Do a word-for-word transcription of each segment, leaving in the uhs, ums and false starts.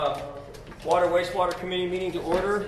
Uh, Water Wastewater Committee meeting to order.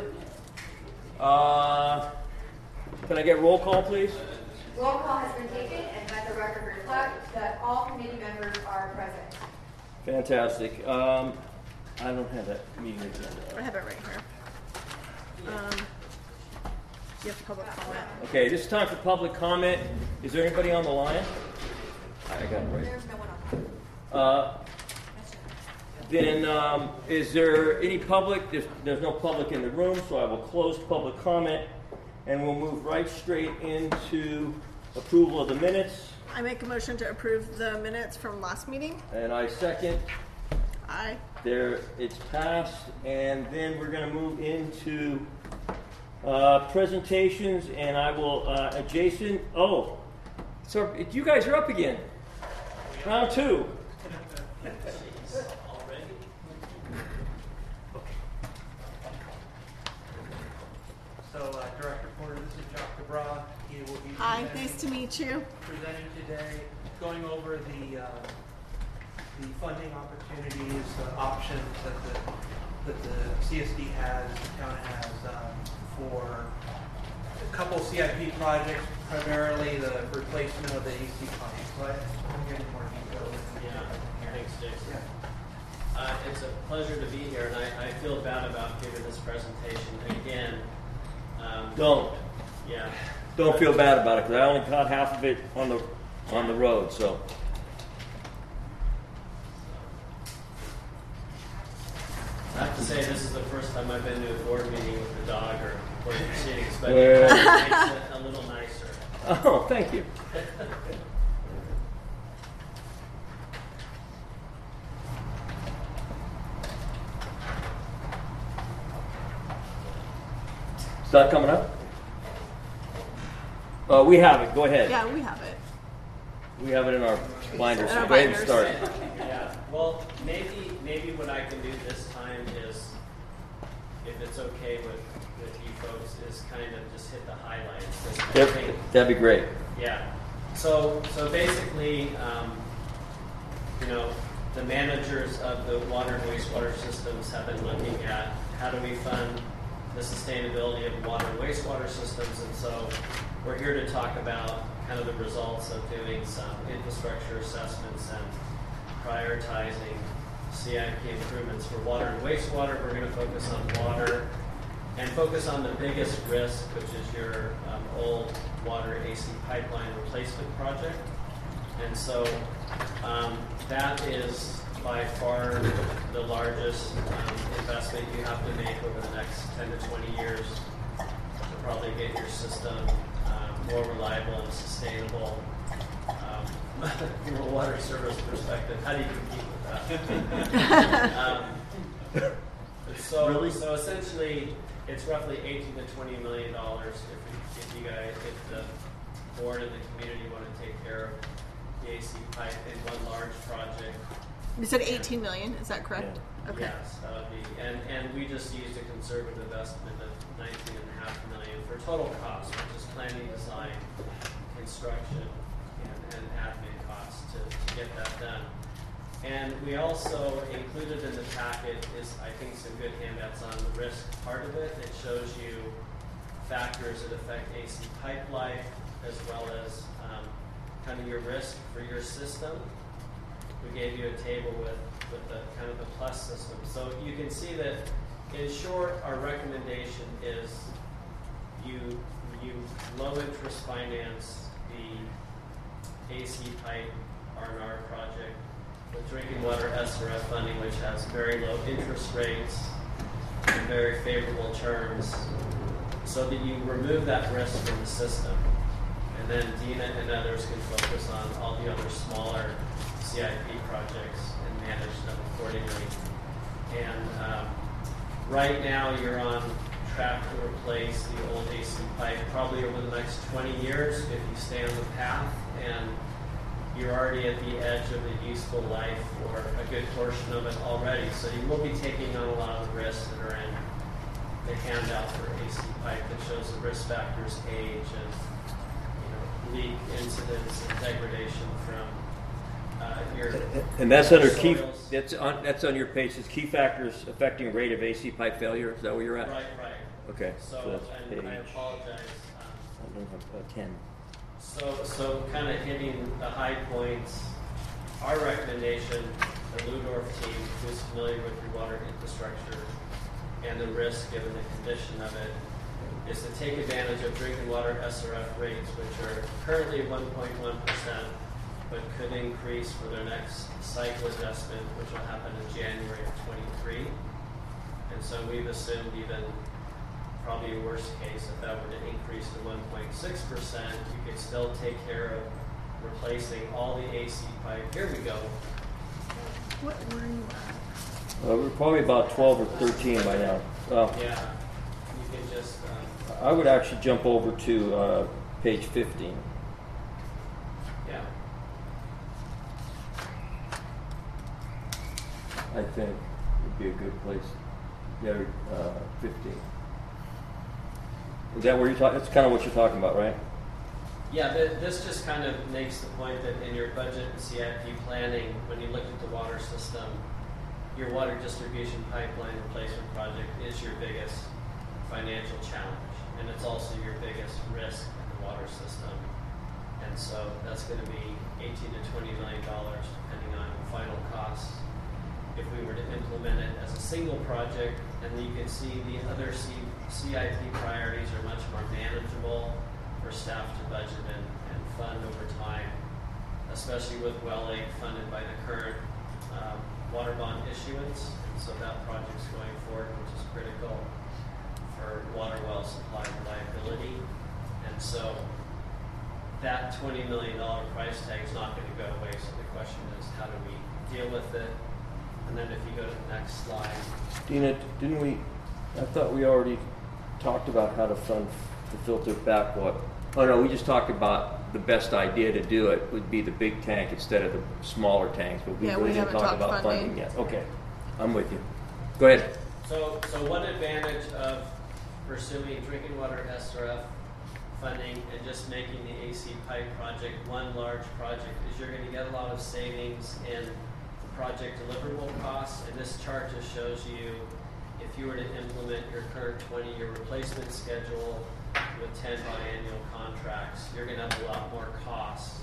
Uh, can I get roll call, please? Roll call has been taken, and let the record reflect that all committee members are present. Fantastic. Um, I don't have that meeting agenda. I have it right here. Um, you have public comment. Okay, this is time for public comment. Is there anybody on the line? I got it right. There's no one on. Uh, then, um, is there any public? There's, there's no public in the room, so I will close public comment, and we'll move right straight into approval of the minutes. I make a motion to approve the minutes from last meeting. And I second. Aye. There, it's passed, and then we're going to move into uh, presentations, and I will, uh, Jason. Oh, so you guys are up again. Round two. So, uh, Director Porter, this is Jacques Cabra. He will be Hi, presenting, nice to meet you. presenting today, going over the uh, the funding opportunities, uh, options that the that the C S D has, the town has um, for a couple C I P projects, primarily the replacement of the A C pumps. But I'm getting more details. Yeah, thanks, Jason. Yeah. Uh, it's a pleasure to be here, and I, I feel bad about giving this presentation again. Um, Don't. Yeah. Don't feel bad about it, because I only caught half of it on the on the road. So. I have to say, this is the first time I've been to a board meeting with a dog or board proceedings, but Yeah. it makes it a little nicer. Oh, thank you. Is that coming up? Uh, we have it. Go ahead. Yeah, we have it. We have it in our binders. In our Go ahead and binders. start. Yeah. Well, maybe maybe what I can do this time is, if it's okay with, with you folks, is kind of just hit the highlights. I Yep, think- that'd be great. Yeah. So so basically, um, you know, the managers of the water and wastewater systems have been looking at how do we fund the sustainability of water and wastewater systems, and so we're here to talk about kind of the results of doing some infrastructure assessments and prioritizing C I P improvements for water and wastewater. We're going to focus on water and focus on the biggest risk, which is your um, old water A C pipeline replacement project. And so um, that is by far the largest um, investment you have to make over the next ten to twenty years to probably get your system um, more reliable and sustainable. Um, from a water service perspective, how do you compete with that? um, so, Really? so essentially, it's roughly eighteen to twenty million dollars if, if you guys, if the board and the community want to take care of the A C pipe in one large project. You said eighteen million. Is that correct? Yeah. Okay. Yes, that would be, and, and we just used a conservative estimate of nineteen and a half million for total cost, which is planning, design, construction, and, and admin costs to, to get that done. And we also included in the packet is, I think, some good handouts on the risk part of it. It shows you factors that affect A C pipe life, as well as um, kind of your risk for your system. We gave you a table with, with the kind of the plus system. So you can see that, in short, our recommendation is you, you low interest finance the A C pipe R and R project with drinking water S R F funding, which has very low interest rates and very favorable terms, so that you remove that risk from the system. And then Dina and others can focus on all the other smaller C I P projects and manage them accordingly. And um, right now you're on track to replace the old A C pipe probably over the next twenty years if you stay on the path, and you're already at the edge of the useful life for a good portion of it already. So you will be taking on a lot of the risks that are in the handout for A C pipe that shows the risk factors, age, and you know, leak incidents and degradation from uh, uh, your And that's under key, soils- that's on, that's on your page, it's key factors affecting rate of A C pipe failure, is that where you're at? Right, right. Okay, so So, that's and I page, apologize. um, I don't have, uh, ten. So, so kind of hitting the high points, our recommendation, the Ludorf team, who's familiar with your water infrastructure and the risk given the condition of it, is to take advantage of drinking water S R F rates, which are currently one point one percent, but could increase for their next cycle adjustment, which will happen in January of twenty-three. And so we've assumed even probably a worst case, if that were to increase to one point six percent, you could still take care of replacing all the A C pipe. Here we go. What were you at? Uh, we're probably about twelve or thirteen by now. Well, Yeah, you can just, um, I would actually jump over to, uh, page fifteen. yeah. I think would be a good place. There, uh, fifteen. Is that where you're talking, that's kind of what you're talking about, right? Yeah, th- this just kind of makes the point that in your budget and C I P planning, when you look at the water system, your water distribution pipeline replacement project is your biggest financial challenge, and it's also your biggest risk in the water system. And so that's going to be eighteen to twenty million dollars, depending on final costs. If we were to implement it as a single project, and you can see the other C- CIP priorities are much more manageable for staff to budget and, and fund over time, especially with Well Lake funded by the current um, water bond issuance. And so that project's going forward, which is critical for water well supply reliability. And so that twenty million dollars price tag is not going to go away. So the question is, how do we deal with it? And then if you go to the next slide. Dina, didn't we, I thought we already talked about how to fund the filter back what? Oh no, we just talked about the best idea to do it would be the big tank instead of the smaller tanks, but we Yeah, really we didn't haven't talk talked about funding. funding yet. Okay, I'm with you. Go ahead. So, so one advantage of pursuing drinking water S R F funding and just making the A C pipe project one large project is you're going to get a lot of savings in project deliverable costs. And this chart just shows you if you were to implement your current twenty-year replacement schedule with ten biannual contracts, you're going to have a lot more costs.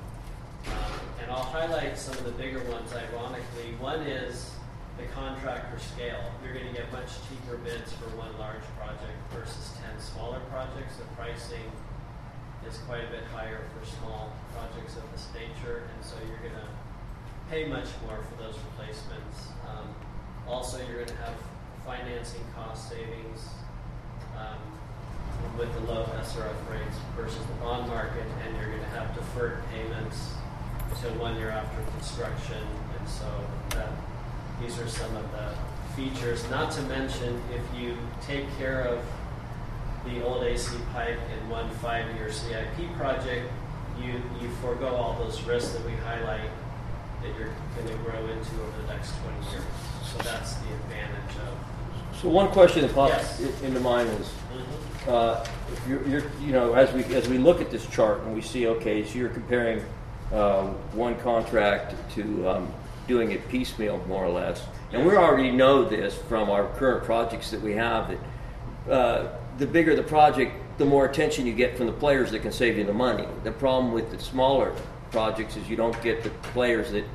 Um, and I'll highlight some of the bigger ones ironically. One is the contractor scale. You're going to get much cheaper bids for one large project versus ten smaller projects. The pricing is quite a bit higher for small projects of this nature, and so you're going to pay much more for those replacements. Um, also, you're going to have financing cost savings um, with the low S R F rates versus the bond market, and you're going to have deferred payments until one year after construction, and so that, these are some of the features. Not to mention, if you take care of the old A C pipe in one five-year C I P project, you, you forego all those risks that we highlight that you're going to grow into over the next twenty years. So that's the advantage of. So one question that popped Yes. i- into mind was, Mm-hmm. uh, if you're, you're, you know, as we as we look at this chart and we see, okay, so you're comparing uh, one contract to um, doing it piecemeal, more or less, and we already know this from our current projects that we have that uh, the bigger the project, the more attention you get from the players that can save you the money. The problem with the smaller projects is you don't get the players that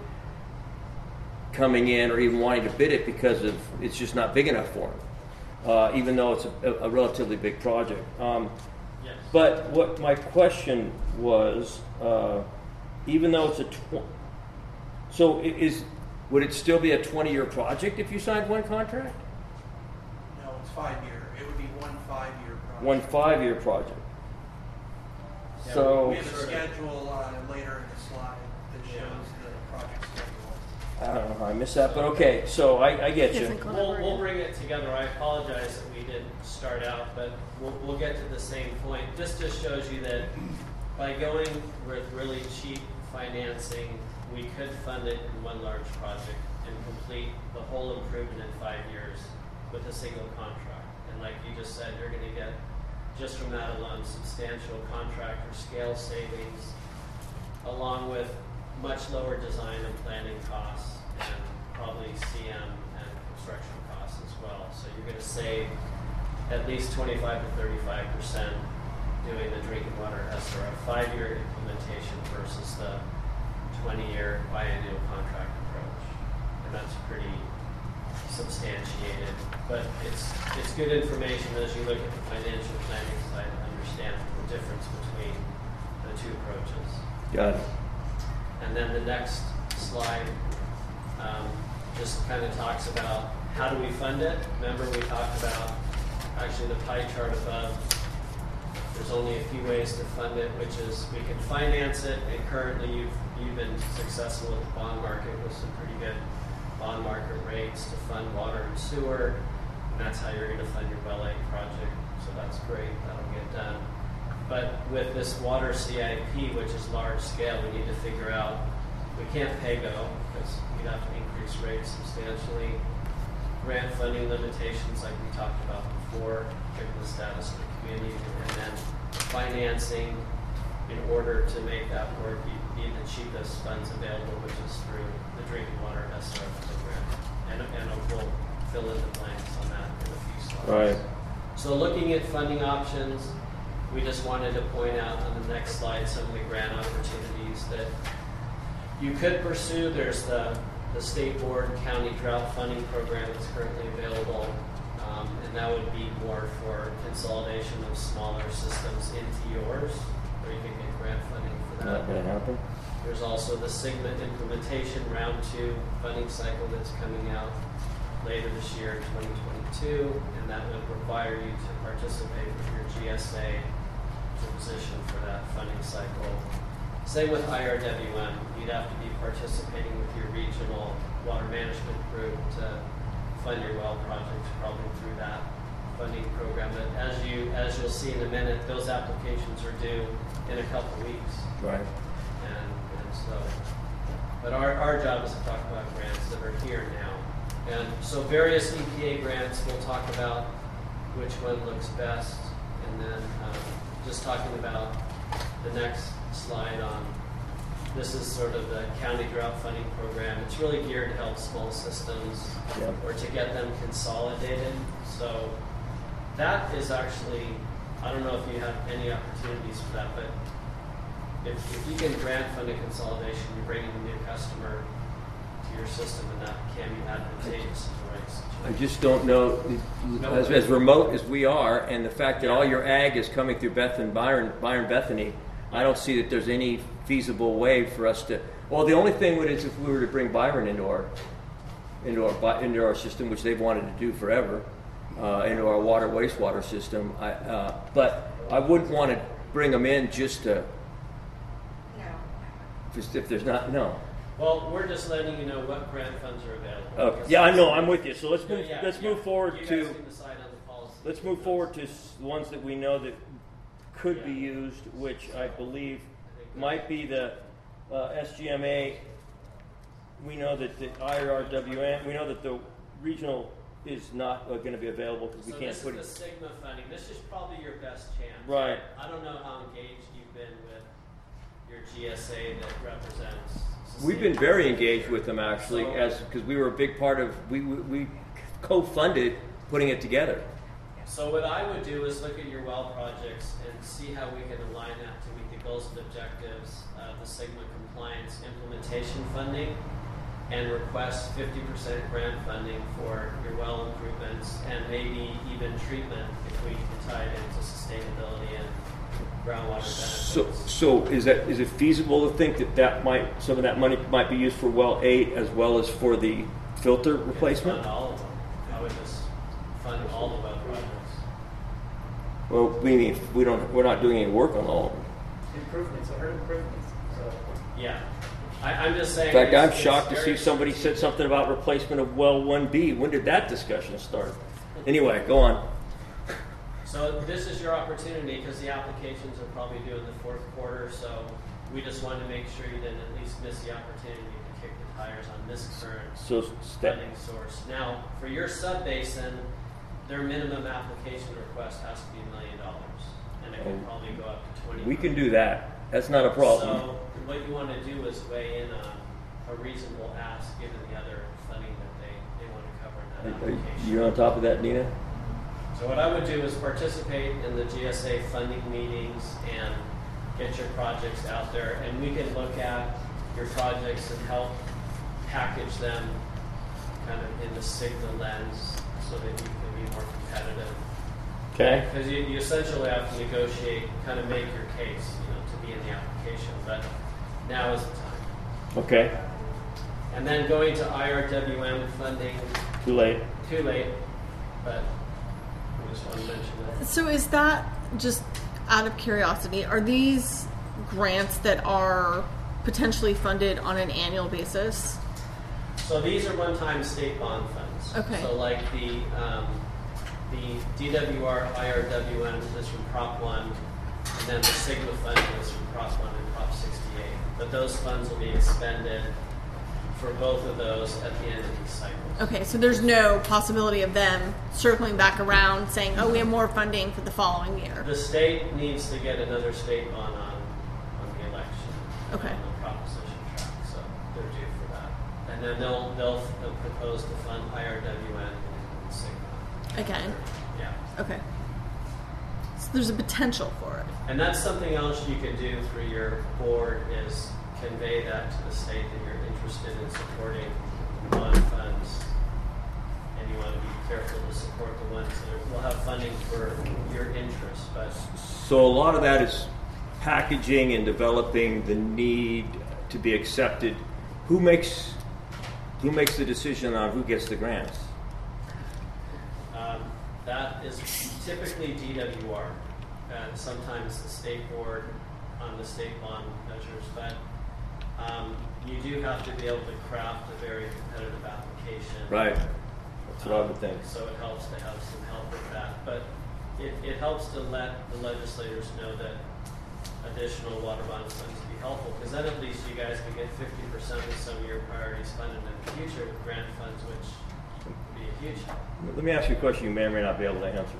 coming in or even wanting to bid it because of it's just not big enough for them, uh, even though it's a, a relatively big project. Um, Yes. but what my question was, uh, even though it's a tw- so i- is would it still be a twenty-year project if you signed one contract? No, it's five-year. It would be one five-year project. One five-year project. Yeah, So We have a Sort of. schedule uh, later in the slide that shows the project schedule. I don't know how I missed that, but okay. So I, I get Different you. color. We'll, we'll bring it together. I apologize that we didn't start out, but we'll, we'll get to the same point. This just shows you that by going with really cheap financing, we could fund it in one large project and complete the whole improvement in five years with a single contract. And like you just said, you're going to get, just from that alone, substantial contractor scale savings, along with much lower design and planning costs, and probably C M and construction costs as well. So you're going to save at least twenty-five to thirty-five percent doing the drinking water S R F five-year implementation versus the twenty-year biannual contract approach. And that's pretty substantiated. But it's it's good information as you look at the financial planning side to understand the difference between the two approaches. Got it. And then the next slide um, just kind of talks about how do we fund it. Remember we talked about actually the pie chart above. There's only a few ways to fund it, which is we can finance it, and currently you've, you've been successful with the bond market with some pretty good bond market rates to fund water and sewer, and that's how you're going to fund your well eight project, so that's great, that'll get done. But with this water C I P, which is large scale, we need to figure out, we can't pay go, because we'd have to increase rates substantially. Grant funding limitations like we talked about before, given the status of the community, and then financing in order to make that work, you need the cheapest funds available, which is through the drinking water S R F program. And, and we'll fill in the blanks on that in a few slides. Right. So looking at funding options, we just wanted to point out on the next slide some of the grant opportunities that you could pursue. There's the the State Board County Drought Funding Program that's currently available, um, and that would be more for consolidation of smaller systems into yours, where you can get grant funding for that. Not going to happen. There's also the SIGMA implementation round two funding cycle that's coming out later this year in twenty twenty-two, and that would require you to participate with your G S A to position for that funding cycle. Same with I R W M. You'd have to be participating with your regional water management group to fund your well projects, probably through that funding program. But as you as you'll see in a minute, those applications are due in a couple weeks. Right. And, and so, but our, our job is to talk about grants that are here now. And so various E P A grants, we'll talk about which one looks best, and then um, just talking about the next slide on, this is sort of the county drought funding program. It's really geared to help small systems Yep. or to get them consolidated. So that is actually, I don't know if you have any opportunities for that, but if, if you can grant fund a consolidation, you're bringing a new customer to your system, and that can be advantageous in the right situation. I just don't know, as, as remote as we are, and the fact that all your ag is coming through Bethany, Byron, Byron Bethany, I don't see that there's any feasible way for us to. Well, the only thing would is if we were to bring Byron into our into our into our system, which they've wanted to do forever, uh, into our water wastewater system. I, uh, but I wouldn't want to bring them in just to. No. Just if there's not no. Well, we're just letting you know what grant funds are available. Okay. Yeah, I know. I'm with you. So let's move. Yeah, let's yeah. move forward You guys to. can decide on the policy. Let's move forward to s- ones that we know that could be used, which I believe might be the uh, S G M A. We know that the I R W M, we know that the regional is not uh, going to be available because we So can't this put is it. the SIGMA funding. This is probably your best chance. Right. I don't know how engaged you've been with your G S A that represents. We've been very engaged with them actually, So- as because we were a big part of, we, we, we co-funded putting it together. So what I would do is look at your well projects and see how we can align that to meet the goals and objectives of the SIGMA compliance implementation funding, and request fifty percent grant funding for your well improvements, and maybe even treatment if we can tie it into sustainability and groundwater benefits. So, so is that is it feasible to think that that might some of that money might be used for well eight as well as for the filter replacement? Fund all of them. I would just fund all the well projects. Well, we mean we don't we're not doing any work on all of them. Improvements, I heard improvements, so. Yeah. I, I'm just saying. In fact, it's- I'm it's shocked to very see somebody said strategic. something about replacement of well one B. When did that discussion start? Anyway, go on. So this is your opportunity because the applications are probably due in the fourth quarter. So we just wanted to make sure you didn't at least miss the opportunity to kick the tires on this current So step. funding source. Now, for your sub-basin, their minimum application request has to be a million dollars, and it can Oh. probably go up to twenty. We can do that. That's not a problem. So what you want to do is weigh in on a reasonable ask given the other funding that they, they want to cover in that Are- are application. you on top of that, Nina? So what I would do is participate in the G S A funding meetings and get your projects out there, and we can look at your projects and help package them kind of in the Cigna lens so that you can be more competitive. Okay. Because you, you essentially have to negotiate, kind of make your case, you know, to be in the application, but now is the time. Okay. And then going to I R W M funding, Too late. too late, but I just want to mention that. So is that, just out of curiosity, are these grants that are potentially funded on an annual basis? So these are one-time state bond funds. Okay. So like the um, the D W R I R W M is from Prop one, and then the Sigma funding is from Prop one and Prop sixty-eight. But those funds will be expended for both of those at the end of these cycles. Okay, so there's no possibility of them circling back around saying, oh, we have more funding for the following year. The state needs to get another state bond on on the election. Okay. On the proposition track, so they're due for that. And then they'll they'll, they'll propose to fund I R W M and Sigma. Again. Yeah. Okay. So there's a potential for it. And that's something else you can do through your board is convey that to the state that you're interested in supporting bond funds, and you want to be careful to support the ones that will have funding for your interests. But So a lot of that is packaging and developing the need to be accepted. Who makes who makes the decision on who gets the grants? um, that is typically D W R, and sometimes the state board on the state bond measures, but um, you do have to be able to craft a very competitive application. Right. That's what I would think. So it helps to have some help with that. But it, it helps to let the legislators know that additional water bond funds would be helpful, because then at least you guys can get fifty percent of some of your priorities funded in the future with grant funds, which would be a huge help. Let me ask you a question you may or may not be able to answer.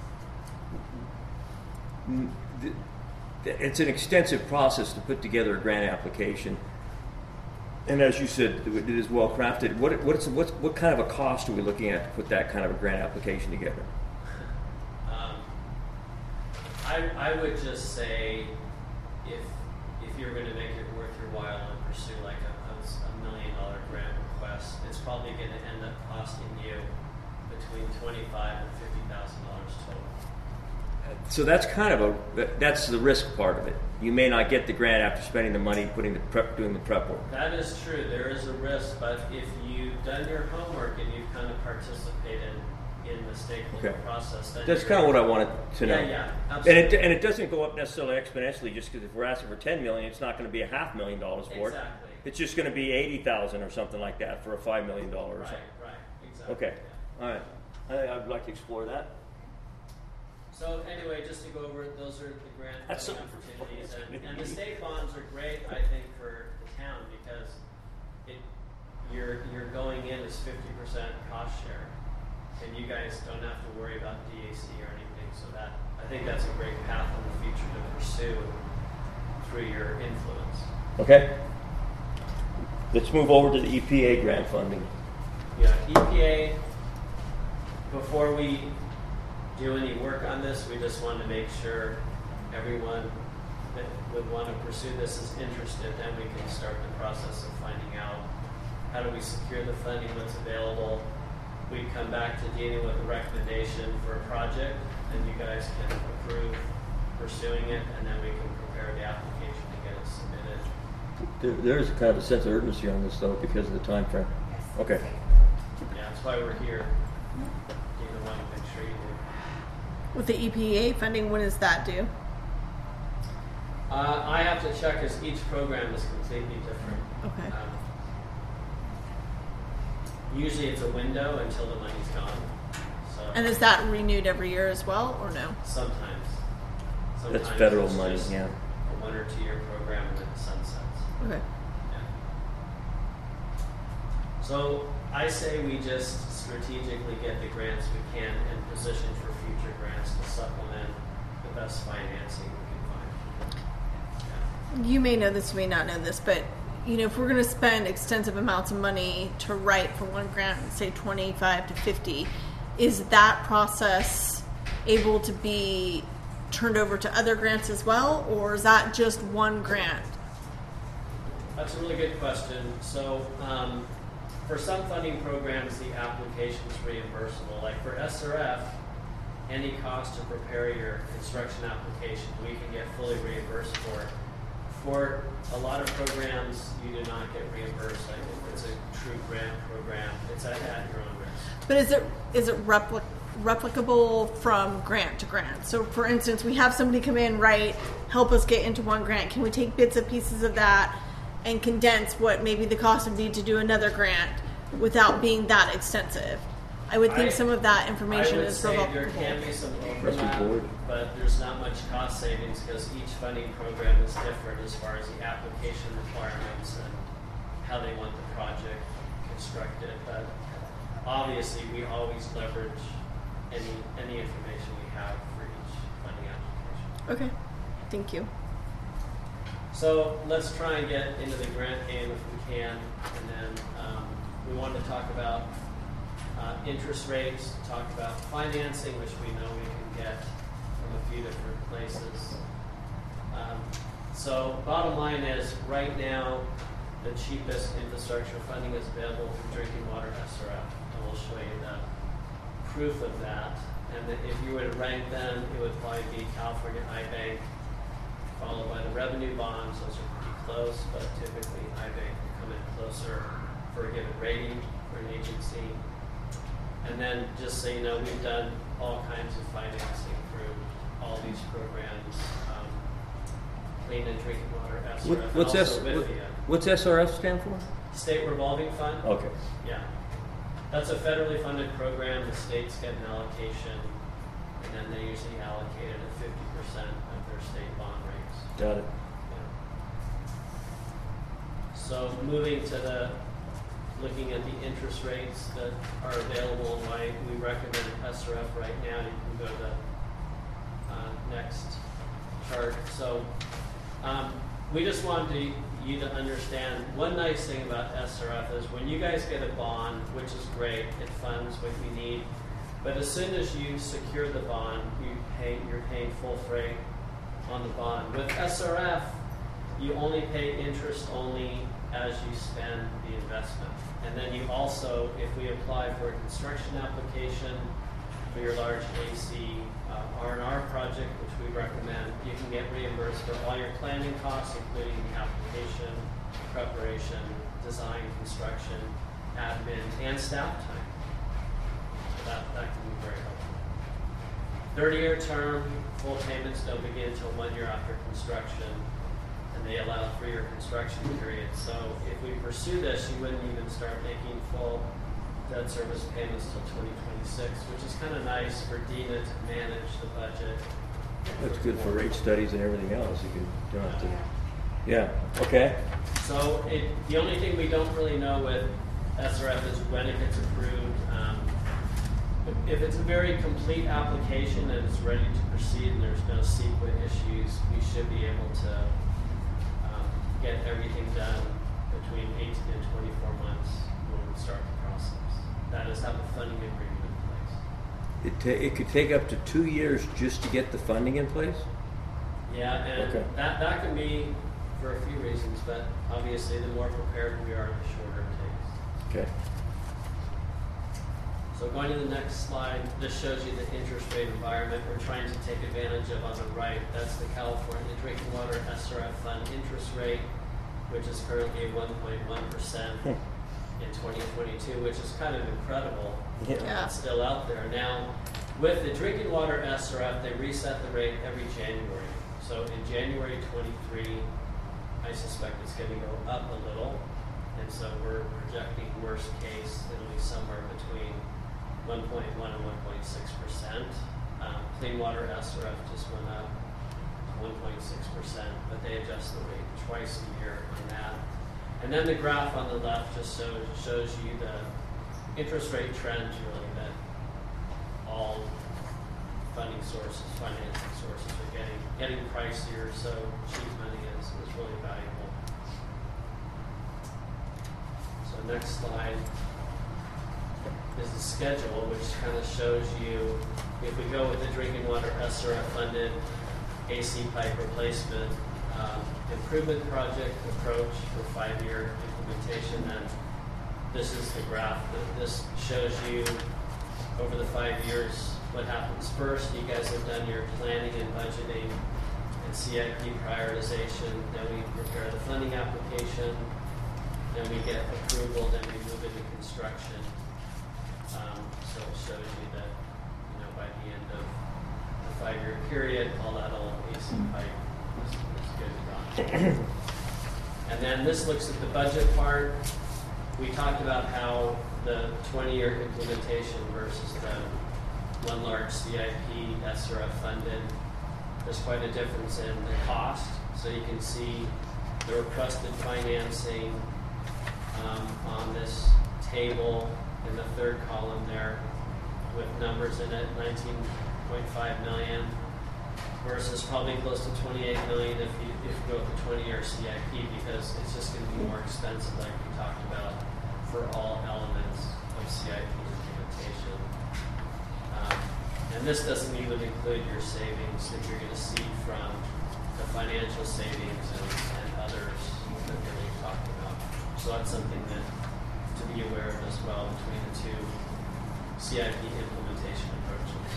Mm, th- It's an extensive process to put together a grant application. And as you said, it is well crafted. What, what's, what's, what kind of a cost are we looking at to put that kind of a grant application together? Um, I, I would just say if if you're going to make it worth your while and pursue like a, a, a million dollar grant request, it's probably going to end up costing you between twenty-five and fifty thousand dollars total. So that's kind of a, that's the risk part of it. You may not get the grant after spending the money, putting the prep, doing the prep work. That is true. There is a risk, but if you've done your homework and you've kind of participated in the stakeholder Okay. process, then That's you're- kind of what I wanted to know. Yeah, yeah, And absolutely. it, and it doesn't go up necessarily exponentially just because if we're asking for ten million, it's not going to be a half million dollars for it. Exactly. It's just going to be eighty thousand or something like that for a five million dollars. Right, right, exactly. Okay. yeah. All right. I, I'd like to explore that. So anyway, just to go over, it, those are the grant That's funding so- opportunities, and, and the state bonds are great, I think, for the town because it you're you're going in as fifty percent cost share, and you guys don't have to worry about D A C or anything. So that I think that's a great path in the future to pursue through your influence. Okay. Let's move over to the E P A grant funding. Yeah, E P A. Before we do any work on this, we just want to make sure everyone that would want to pursue this is interested. Then we can start the process of finding out how do we secure the funding, what's available. We come back to dealing with a recommendation for a project, and you guys can approve pursuing it, and then we can prepare the application to get it submitted. There, there is kind of a sense of urgency on this, though, because of the time frame. Yes. Okay. Yeah, that's why we're here. Dina wanted to make sure you do. With the E P A funding, when is that due? Uh, I have to check because each program is completely different. Okay. Um, usually it's a window until the money's gone. So And is that renewed every year as well, or no? sometimes. sometimes That's federal it's money, just yeah. a one or two year program and then it sunsets. Okay. Yeah. So I say we just strategically get the grants we can and position for future grants to supplement the best financing we can find. Yeah. you may know this, you may not know this, but you know, if we're going to spend extensive amounts of money to write for one grant, say twenty-five to fifty, is that process able to be turned over to other grants as well, or is that just one grant? That's a really good question. So um, for some funding programs, the application is reimbursable. Like for S R F, any cost to prepare your construction application, we can get fully reimbursed for it. For a lot of programs, you do not get reimbursed. Like if it's a true grant program, it's at, at your own risk. But is it is it repli- replicable from grant to grant? So, for instance, we have somebody come in, write, help us get into one grant. Can we take bits and pieces of that and condense what maybe the cost would be to do another grant without being that extensive? I would think I- some of that information I would is say there replicable. can be some Must be overlap, board. but there's not much cost savings because each funding program is different as far as the application requirements and how they want the project constructed. But obviously, we always leverage any any information we have for each funding application. Okay, thank you. So let's try and get into the grant game if we can, and then um, we want to talk about uh, interest rates, talk about financing, which we know we can get from a few different places. Um, so bottom line is, right now, the cheapest infrastructure funding is available through Drinking Water S R F, and we'll show you the proof of that. And that if you were to rank them, it would probably be California I bank, followed by the revenue bonds. Those are pretty close, but typically I bank will come in closer for a given rating for an agency. And then just so you know, we've done all kinds of financing through all these programs, um, clean and drinking water, S R F, What, and what's, also S, what, WIFIA. what's S R F stand for? State Revolving Fund. Okay. Yeah. That's a federally funded program. The states get an allocation, and then they usually allocate it at fifty percent of their state bond rates. Got it. Yeah. So moving to the, looking at the interest rates that are available and why we recommend S R F right now. You can go to the uh, next chart. So um, we just wanted to, you to understand one nice thing about S R F is when you guys get a bond, which is great, it funds what you need. But as soon as you secure the bond, you pay, you're paying full freight on the bond. With S R F, you only pay interest only as you spend the investment. And then you also, if we apply for a construction application for your large A C uh, R and R project, which we recommend, you can get reimbursed for all your planning costs, including the application, preparation, design, construction, admin, and staff time. So that, that can be very helpful. thirty-year term, full payments don't begin until one year after construction, and they allow a three-year construction period. So if we pursue this, you wouldn't even start making full debt service payments till twenty twenty-six, which is kind of nice for DENA to manage the budget. That's good for rate studies and everything else. You can, don't have to. Yeah. Okay. So it, the only thing we don't really know with S R F is when it gets approved. Um, if it's a very complete application and it's ready to proceed and there's no sequent issues, we should be able to um, get everything done between eighteen and twenty-four months when we start the process. That is, have a funding agreement in place. It, ta- it could take up to two years just to get the funding in place? Yeah, and Okay. that, that can be for a few reasons, but obviously the more prepared we are, the shorter it takes. Okay. So going to the next slide, this shows you the interest rate environment we're trying to take advantage of on the right. That's the California Drinking Water S R F Fund interest rate, which is currently one point one percent in twenty twenty-two, which is kind of incredible. Yeah. Yeah. It's still out there. Now, with the Drinking Water S R F, they reset the rate every January. So in January twenty-three, I suspect it's going to go up a little. And so we're projecting worst case, it'll be somewhere between one point one and one point six percent. Um, Clean Water S R F just went up one point six percent, but they adjust the rate twice a year on that. And then the graph on the left just shows, shows you the interest rate trends really that all funding sources, financing sources are getting getting pricier, so cheap money is, is really valuable. So next slide is the schedule, which kind of shows you, if we go with the drinking water S R F funded A C pipe replacement um, improvement project approach for five-year implementation, then this is the graph. This shows you over the five years what happens first. You guys have done your planning and budgeting and C I P prioritization. Then we prepare the funding application. Then we get approval. Then we move into construction. Um, so it shows you that, you know, by the end of the five-year period, all that old A C pipe is, is good and gone. And then this looks at the budget part. We talked about how the twenty-year implementation versus the one large C I P S R F funded, there's quite a difference in the cost. So you can see the requested financing um, on this table in the third column there with numbers in it, nineteen point five million versus probably close to twenty-eight million if you, if you go with the twenty-year C I P, because it's just going to be more expensive, like we talked about, for all elements of C I P implementation. Um, and this doesn't even include your savings that you're going to see from the financial savings and, and others that we talked about. So that's something that to be aware of as well between the two C I P implementation approaches.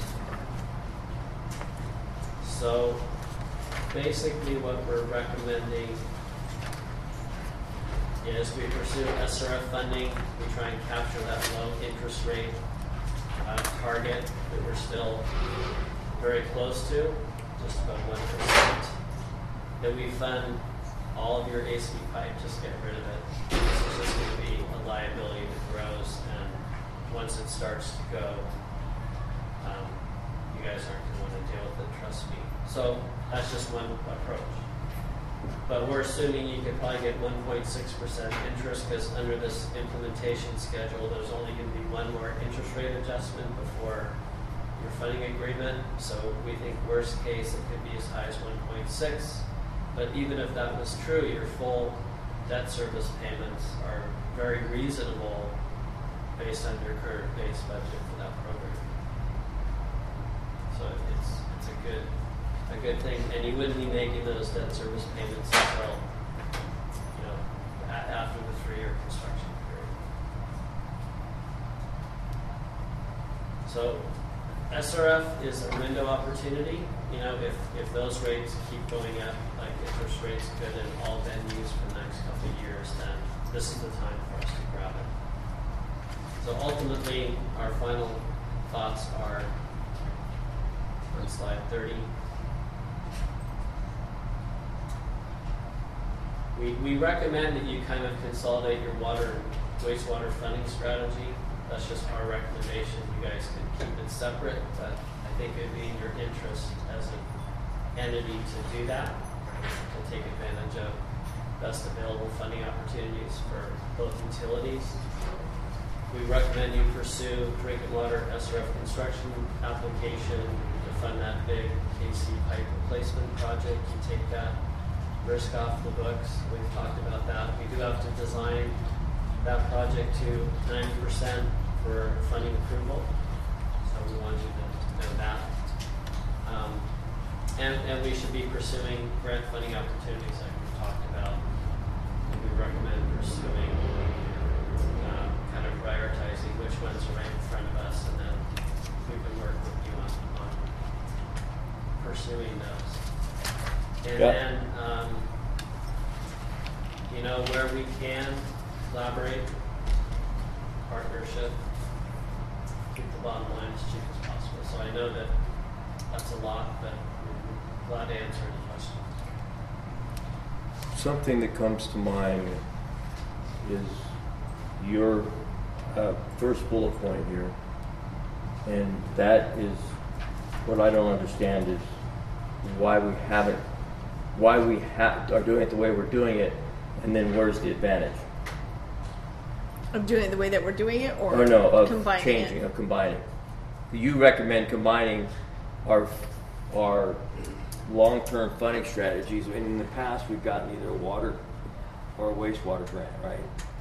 So basically what we're recommending is we pursue S R F funding. We try and capture that low interest rate uh, target that we're still very close to, just about one percent. That we fund all of your A C pipe, just get rid of it. This is just going to be a liability that grows, and once it starts to go, um, you guys aren't going to want to deal with it, trust me. So that's just one approach. But we're assuming you could probably get one point six percent interest, because under this implementation schedule, there's only going to be one more interest rate adjustment before your funding agreement. So we think worst case, it could be as high as one point six. But even if that was true, your full debt service payments are very reasonable based on your current base budget for that program. So it's it's a good a good thing, and you wouldn't be making those debt service payments until, you know, a- after the three-year construction period. So S R F is a window opportunity. You know, if, if those rates keep going up, like interest rates could in all venues for the next couple of years, then this is the time for us to grab it. So ultimately, our final thoughts are on slide thirty. We, we recommend that you kind of consolidate your water and wastewater funding strategy. That's just our recommendation. You guys can keep it separate, but I think it would be in your interest as an entity to do that, to take advantage of best available funding opportunities for both utilities. We recommend you pursue drinking water S R F construction application to fund that big A C pipe replacement project. You take that risk off the books. We've talked about that. We do have to design that project to ninety percent for funding approval. So we want you to know that. Um, and, and we should be pursuing grant funding opportunities like we've talked about. And we recommend pursuing, uh, kind of prioritizing which ones are right in front of us, and then we can work with you on, on pursuing those. And yeah. then, um, you know, where we can collaborate, partnership, keep the bottom line as cheap as possible. So I know that that's a lot, but I'm glad to answer any questions. Something that comes to mind is your uh, first bullet point here, and that is what I don't understand is why we haven't, why we ha- are doing it the way we're doing it, and then where's the advantage? Of doing it the way that we're doing it, or, Or no, of combining changing, it? of combining. You recommend combining our our long-term funding strategies. And in the past, we've gotten either a water or a wastewater grant, right?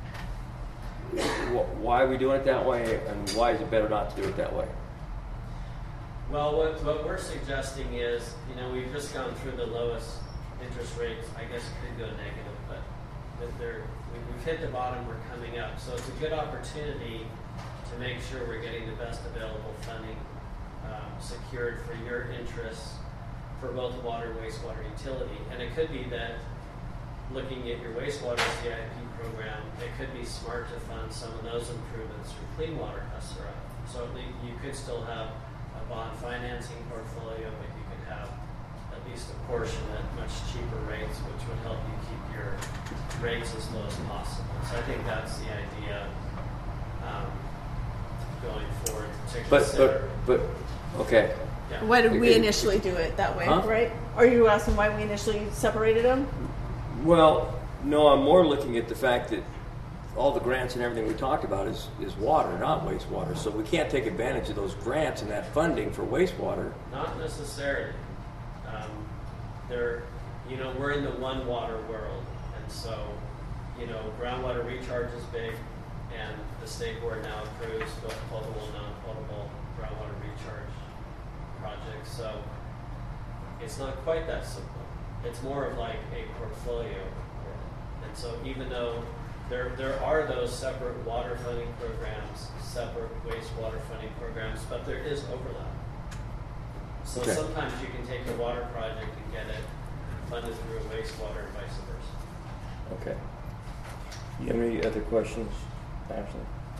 Why are we doing it that way, and why is it better not to do it that way? Well, what, what we're suggesting is, you know, we've just gone through the lowest interest rates. I guess it could go negative, but but they're, we- we've hit the bottom, we're coming up. So it's a good opportunity to make sure we're getting the best available funding um, secured for your interests for both water, wastewater, utility. And it could be that looking at your wastewater C I P program, it could be smart to fund some of those improvements through clean water customer. So at least you could still have a bond financing portfolio, but you could have at least a portion at much cheaper rates, which would help you keep your rates as low as possible. So I think that's the idea um, going forward to But consider. but but okay. Yeah. Why did we Okay. initially do it that way, Huh? right? Are you asking why we initially separated them? Well, no, I'm more looking at the fact that all the grants and everything we talked about is, is water, not wastewater. So we can't take advantage of those grants and that funding for wastewater. Not necessarily. Um, there, you know, we're in the one water world, and so, you know, groundwater recharge is big, and the state board now approves both potable and non-potable groundwater recharge projects. So it's not quite that simple. It's more of like a portfolio world. And so even though there there are those separate water funding programs, separate wastewater funding programs, but there is overlap. So Okay. sometimes you can take a water project and get it funded through a wastewater and vice versa. Okay. You have any other questions, Ashley?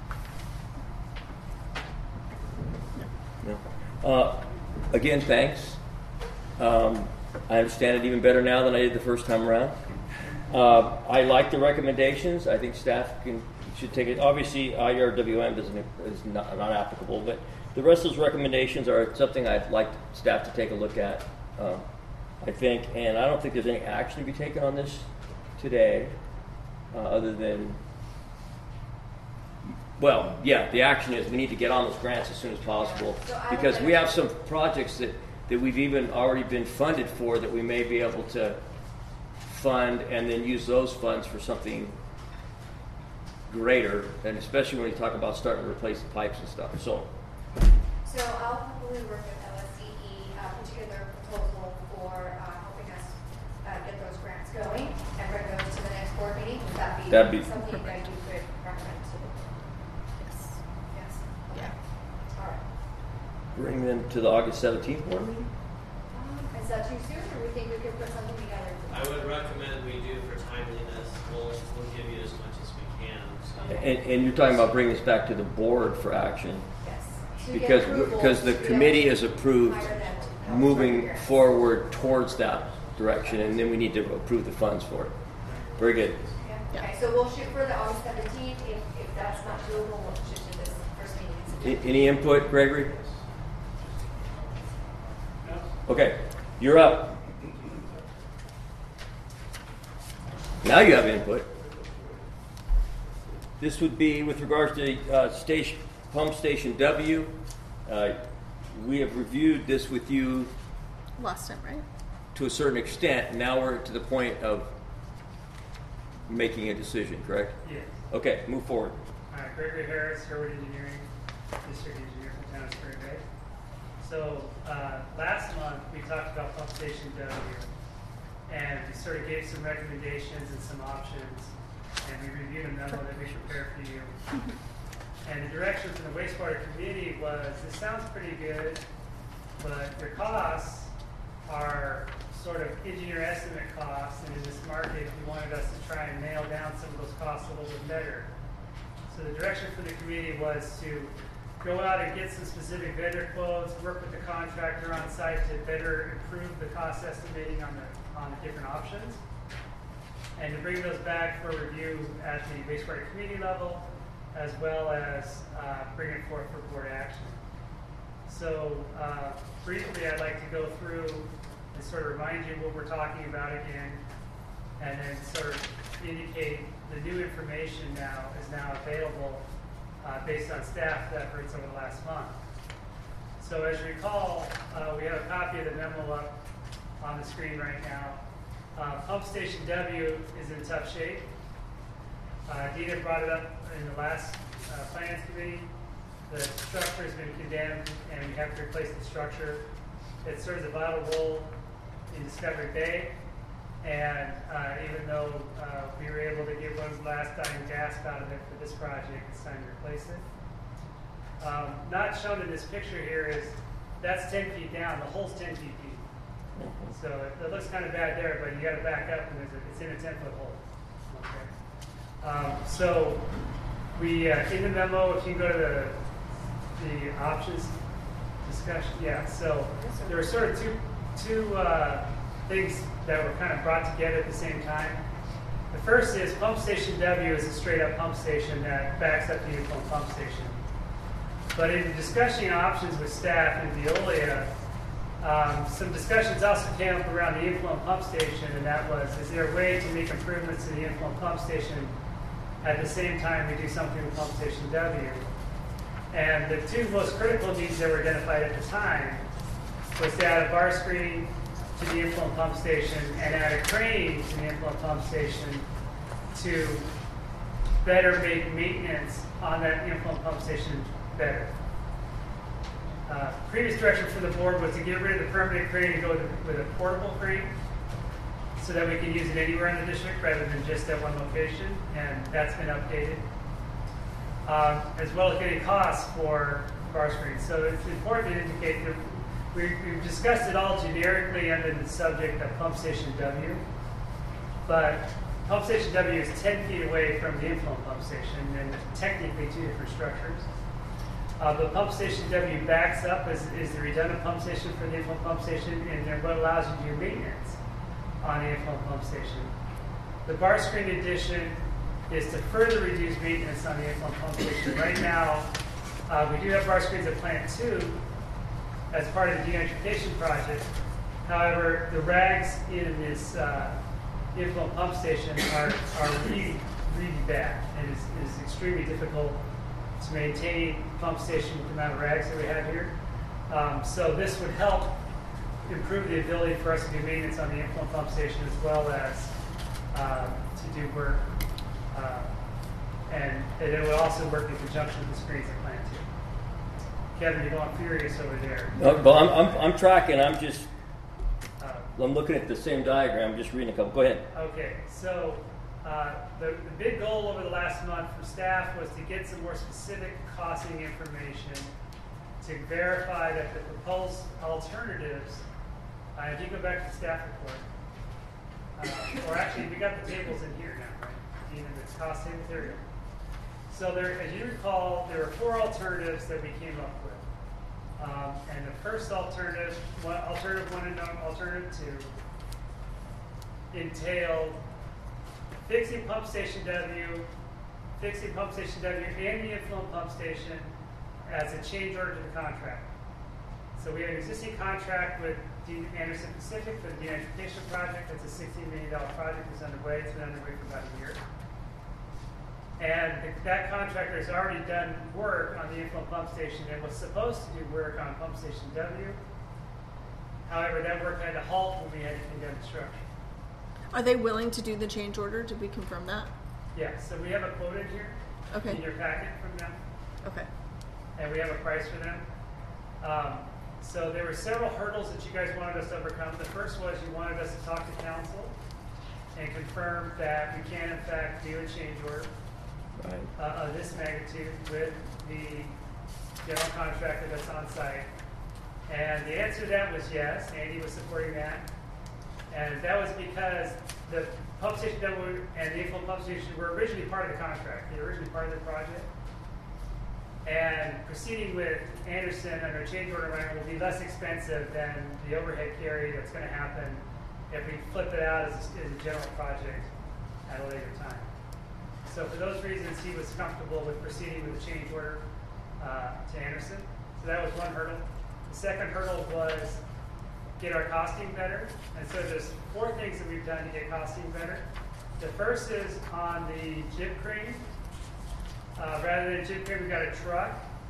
No. Uh, again, thanks. Um, I understand it even better now than I did the first time around. Uh, I like the recommendations. I think staff can should take it. Obviously, I R W M doesn't is not, not applicable, but the rest of those recommendations are something I'd like staff to take a look at. Um, I think, and I don't think there's any action to be taken on this today, uh, other than, well, yeah, the action is we need to get on those grants as soon as possible So I because would we like- have some projects that, that we've even already been funded for that we may be able to fund and then use those funds for something greater, and especially when you talk about starting to replace the pipes and stuff. So, So I'll probably work with L S C E, uh, particularly their proposal for uh, helping us uh, get those grants going and bring those to the next board meeting. Would that be, That'd be- something that you could recommend to the board? Yes. Yes. Okay. Yeah. All right. bring them to the August seventeenth board meeting? Um, is that too soon, or we think we could put something together? I would recommend we do for timeliness. We'll, we'll give you as much as we can. So. And, and you're talking about bringing this back to the board for action. Yes. To get Because, approval because the to be committee able has to approved hire them to help moving fund grants. forward towards that direction, and then we need to approve the funds for it. Very good. Yeah. Yeah. Okay, so we'll shoot for the August seventeenth. If, if that's not doable, we'll shoot to this first meeting in A- September. Any input, Gregory? Okay, you're up. Now you have input. This would be with regards to uh, station, pump station W. Uh, we have reviewed this with you Last time, right? to a certain extent. Now we're to the point of making a decision, correct? Yes. Okay, move forward. Uh, Gregory Harris, Sherwood Engineering, District Engineer from Town of Spring Bay. So uh, last month we talked about pump station W, and we sort of gave some recommendations and some options, and we reviewed a memo that we prepared for you. And the direction from the wastewater committee was, this sounds pretty good, but your costs are sort of engineer estimate costs, and in this market, you wanted us to try and nail down some of those costs a little bit better. So the direction for the committee was to go out and get some specific vendor quotes, work with the contractor on site to better improve the cost estimating on the, on the different options, and to bring those back for review at the wastewater committee level, as well as uh, bring it forth for board action. So uh, briefly, I'd like to go through and sort of remind you what we're talking about again, and then sort of indicate the new information now is now available uh, based on staff efforts over the last month. So as you recall, uh, we have a copy of the memo up on the screen right now. Uh, Pump Station W is in tough shape. Uh, Dina brought it up in the last uh, Finance Committee. The structure has been condemned and we have to replace the structure. It serves a vital role in Discovery Bay. And uh, even though uh, we were able to get one last dying gasp out of it for this project, it's time to replace it. Um, not shown in this picture here is that's ten feet down. The hole's ten feet deep. So it, it looks kind of bad there, but you got to back up and there's a, it's in a ten foot hole. Okay. Um, so we uh, in the memo, if you go to the the options discussion, yeah. So there were sort of two two uh, things that were kind of brought together at the same time. The first is Pump Station W is a straight up pump station that backs up the Inflow pump station. But in discussing options with staff in Veolia, um, some discussions also came up around the Inflow pump station, and that was, is there a way to make improvements to the Inflow pump station at the same time we do something with Pump Station W? And the two most critical needs that were identified at the time was to add a bar screen to the Inflow pump station and add a crane to the Inflow pump station to better make maintenance on that Inflow pump station better. Uh, previous direction from the board was to get rid of the permanent crane and go with a, with a portable crane so that we can use it anywhere in the district rather than just at one location, and that's been updated. Um, as well as getting costs for bar screens. So it's important to indicate that we, we've discussed it all generically under the subject of Pump Station W, but Pump Station W is ten feet away from the Inflow pump station, and technically two different structures. Uh, the Pump Station W backs up as is the redundant pump station for the Inflow pump station, and then what allows you to do maintenance on the Inflow pump station. The bar screen addition is to further reduce maintenance on the Inflow pump station. Right now, uh, we do have bar screens at Plant two as part of the denitrification project. However, the rags in this uh, Inflow pump station are, are really, really bad, and it's, it's extremely difficult to maintain pump station with the amount of rags that we have here. Um, so this would help improve the ability for us to do maintenance on the Inflow pump station as well as uh, to do work. Uh, and, and it would also work in conjunction with the screens at Plant two. Kevin, you're going furious over there. No, well, I'm, I'm, I'm tracking. I'm just, Uh, I'm looking at the same diagram. I'm just reading a couple. Go ahead. Okay, so uh, the, the big goal over the last month for staff was to get some more specific costing information to verify that the proposed alternatives, uh, if you go back to the staff report, uh, or actually we got the tables in here now, right? Even the cost table, there we go. So there, as you recall, there were four alternatives that we came up with. Um, and the first alternative, one, alternative one and alternative two, entailed fixing Pump Station W, fixing Pump Station W and the Inflow pump station as a change order to the contract. So we have an existing contract with Dean Anderson Pacific for the denitrification project. That's a sixteen million dollars project that's underway. It's been underway for about a year. And the, that contractor has already done work on the Inflow pump station and was supposed to do work on Pump Station W. However, that work had to halt when we had to condemn the structure. Are they willing to do the change order? Did we confirm that? Yeah, so we have a quote in here Okay. in your packet from them, Okay. and we have a price for them. Um, so there were several hurdles that you guys wanted us to overcome. The first was you wanted us to talk to council and confirm that we can, in fact, do a change order. Right. Uh, of this magnitude with the general contractor that's on site. And the answer to that was yes. Andy was supporting that. And that was because the pump station that we, and the Inflow pump station were originally part of the contract. They were originally part of the project. And proceeding with Anderson under a change order round will be less expensive than the overhead carry that's going to happen if we flip it out as, as a general project at a later time. So for those reasons, he was comfortable with proceeding with the change order uh, to Anderson. So that was one hurdle. The second hurdle was get our costing better. And so there's four things that we've done to get costing better. The first is on the jib crane. Uh, rather than a jib crane, we've got a truck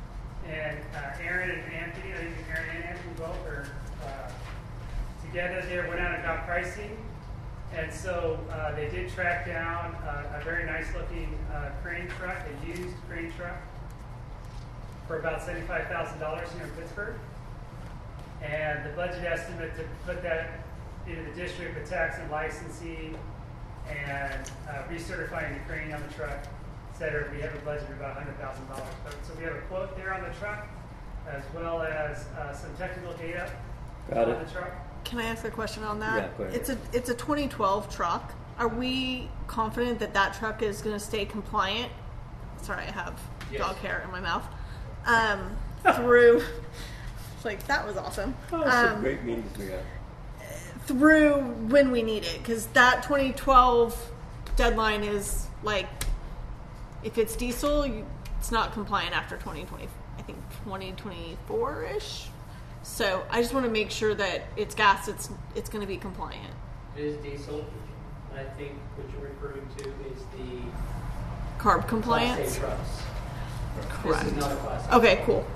and uh, Aaron and Anthony, I think Aaron and Anthony both are uh, together there, went out and got pricing. And so uh, they did track down uh, a very nice looking uh, crane truck, a used crane truck, for about seventy-five thousand dollars here in Pittsburgh. And the budget estimate to put that into the district with tax and licensing and uh, recertifying the crane on the truck, et cetera, we have a budget of about one hundred thousand dollars. So we have a quote there on the truck, as well as uh, some technical data Got on it. the truck. Can I ask a question on that? Yeah, go ahead. It's a it's a twenty twelve truck. Are we confident that that truck is going to stay compliant? Sorry, I have Yes. dog hair in my mouth. Um, through, like that was awesome. Oh, some Um, great meetings we got. through when we need it, because that twenty twelve deadline is like, if it's diesel, you, it's not compliant after twenty twenty. I think twenty twenty-four ish. So I just want to make sure that it's gas. It's it's going to be compliant. It is diesel. I think what you're referring to is the Carb Class compliance. A trucks. Correct. This is not a Class A. Okay, cool.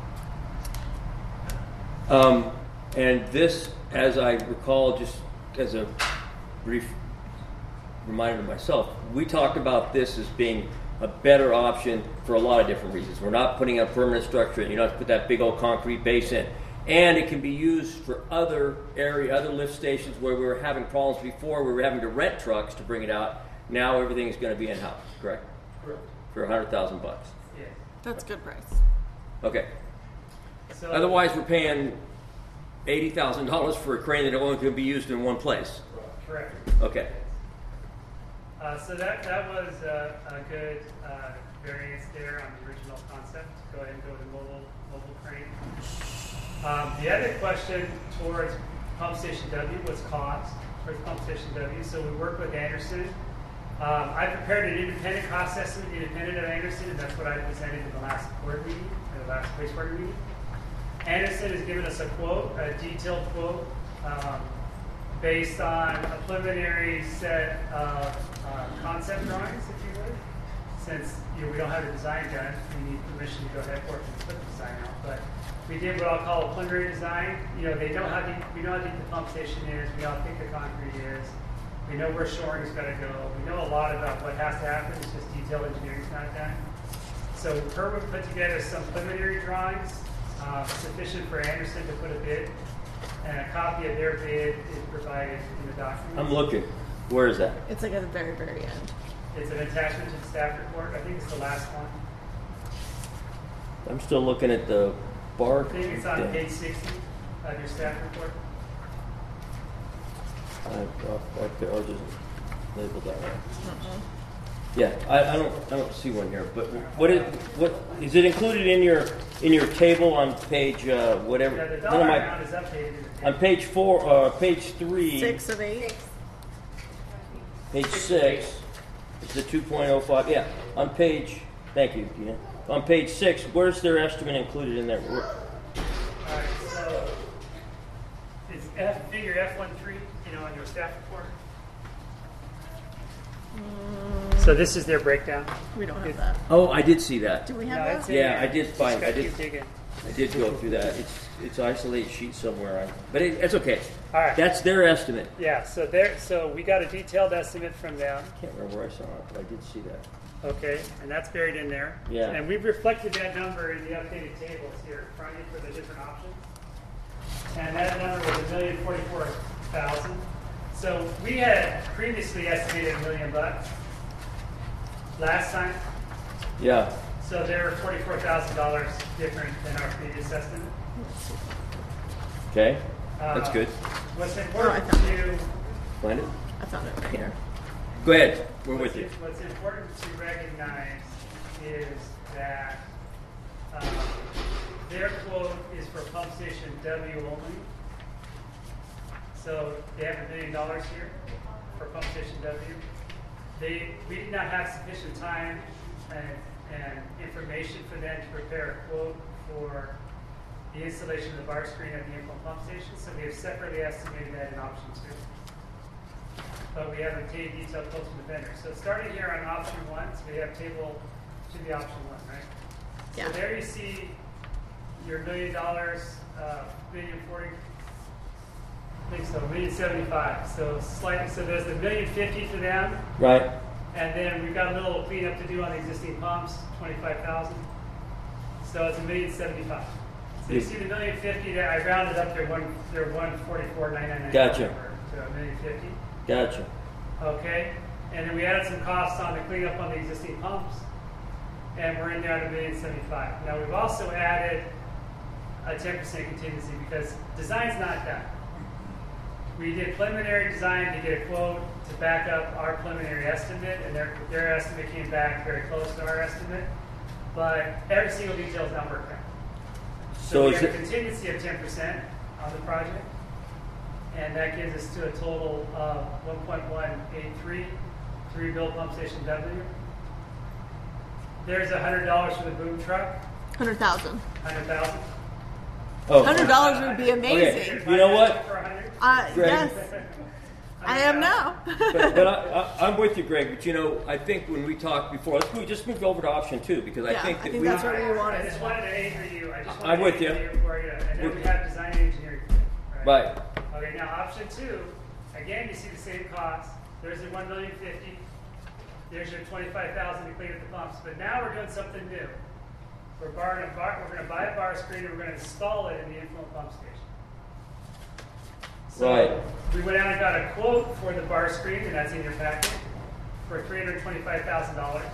Um, and this, as I recall, just as a brief reminder to myself, we talked about this as being a better option for a lot of different reasons. We're not putting a permanent structure in. You don't have to put that big old concrete base in. And it can be used for other area, other lift stations where we were having problems before. We were having to rent trucks to bring it out. Now everything is going to be in-house, correct? Correct. For a hundred thousand bucks. Yeah. That's good price. Okay. So, Otherwise, we're paying eighty thousand dollars for a crane that only can be used in one place. correct. Okay. Uh, so that that was uh, a good uh, variance there on the original concept. Go ahead and go to mobile mobile crane. Um, the other question towards Pump Station W was cost for Pump Station W. So we worked with Anderson. Um, I prepared an independent cost estimate, independent of Anderson, and that's what I presented in the last board meeting, or the last wastewater meeting. Anderson has given us a quote, a detailed quote, um, based on a preliminary set of uh, concept drawings, if you would. Since you know, we don't have the design done, we need permission to go ahead for it and put the design out. But we did what I'll call a preliminary design. You know, they know how deep, we know how deep the pump station is. We know how thick the concrete is. We know where shoring is going to go. We know a lot about what has to happen. It's just detailed engineering's not done. So Kerwin put together some preliminary drawings, uh, sufficient for Anderson to put a bid, and a copy of their bid is provided in the document. I'm looking. Where is that? It's like at the very, very end. It's an attachment to the staff report. I think it's the last one. I'm still looking at the bar. I think it's on page sixty of your staff report. I'll, I'll, I'll just label that way. Yeah, I, I don't I don't see one here. But what is what is it included in your in your table on page uh, whatever? Yeah, the one dollar of my- amount is updated in the on table. page four, uh, page three, Six of eight. Six. page six. It's the two point oh five. Yeah, on page. Thank you, Gina. On page six, where's their estimate included in there? Where- All right, so it's F, figure F one three, you know, on your staff report. So this is their breakdown. We don't have that. Oh, I did see that. Do we No, have it's that? in Yeah, there. I did Just find- I gotta did- keep digging. I did go through that. It's it's isolated sheet somewhere, I, but it, it's okay. All right. That's their estimate. Yeah, so there, so we got a detailed estimate from them. I can't remember where I saw it, but I did see that. Okay, and that's buried in there. Yeah. And we've reflected that number in the updated tables here in front of you for the different options. And that number was a million forty-four thousand. So we had previously estimated a million bucks last time. Yeah. So they're forty-four thousand dollars different than our previous estimate. Okay. That's Uh, good. What's Oh, I important found to Find it. I found it right here. Go ahead. We're What's, with you. what's important to recognize is that um, their quote is for pump station W only. So they have a million dollars here for pump station W. They, we did not have sufficient time and, and information for them to prepare a quote for the installation of the bar screen at the inflow pump station, so we have separately estimated that in option two. But we haven't obtained detailed quotes from the vendor. So starting here on option one, so we have table to the option one, right? Yeah. So there you see your million dollars, uh, million forty, I think so, million seventy-five. So slightly, so there's the million fifty for them, Right. and then we've got a little cleanup to do on the existing pumps, twenty-five thousand. So it's a million seventy-five. So you see the million fifty there, I rounded up their one, their one forty-four nine nine nine. Gotcha. To a million fifty. Gotcha. Okay, and then we added some costs on the cleanup on the existing pumps, and we're in there at a million seventy-five. Now we've also added a ten percent contingency because design's not done. We did preliminary design to get a quote to back up our preliminary estimate, and their their estimate came back very close to our estimate, but every single detail is not worked out. So, So we is have a it, contingency of ten percent on the project, and that gives us to a total of one point one eight three to rebuild pump station W. There's a hundred dollars for the boom truck, Hundred thousand. hundred thousand. oh, Hundred dollars would be amazing. You know what? For a hundred. Uh, Greg? yes, I am now. but, but I, I, I'm with you, Greg. But you know, I think when we talked before, let's move, just move over to option two because I Yeah, think I that think we. that's what we wanted. I just wanted to anchor you. I just wanted I'm to with you. anchor you for you, and then we have design and engineering. Right. Okay, now option two, again, you see the same cost. There's the one million fifty. There's your twenty-five thousand to clean up the pumps. But now we're doing something new. We're borrowing a bar, we're going to buy a bar screen and we're going to install it in the influent pump station. So Right. we went out and got a quote for the bar screen, and that's in your packet, for three hundred twenty-five thousand dollars.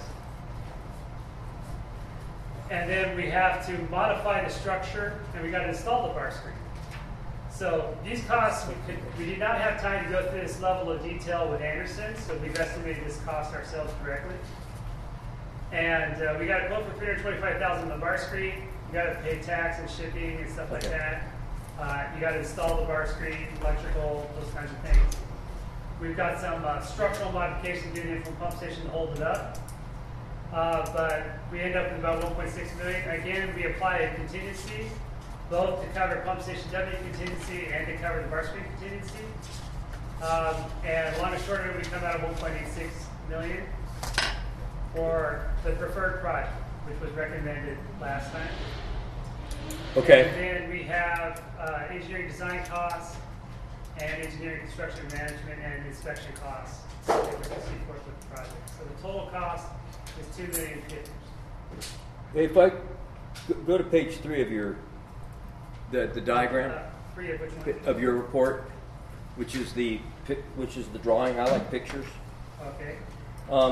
And then we have to modify the structure, and we got to install the bar screen. So these costs, we could, we did not have time to go through this level of detail with Anderson, so we've estimated this cost ourselves correctly. And uh, we got a quote for three hundred twenty-five thousand dollars on the bar screen. You got to pay tax and shipping and stuff like Okay. that. Uh, you got to install the bar screen, electrical, those kinds of things. We've got some uh, structural modifications getting in from pump station to hold it up. Uh, but we end up with about one point six million dollars. Again, we apply a contingency, both to cover pump station W contingency and to cover the bar screen contingency. Um, and long and short of it, we come out of one point eight six million dollars for the preferred project, which was recommended last time. Okay. And then we have uh, engineering design costs and engineering construction management and inspection costs to support the project. So the total cost is two million fifty. If I go- go to page three of your the the diagram Uh, three of which one? of your report, which is the pic- which is the drawing. I like pictures. Okay. Um,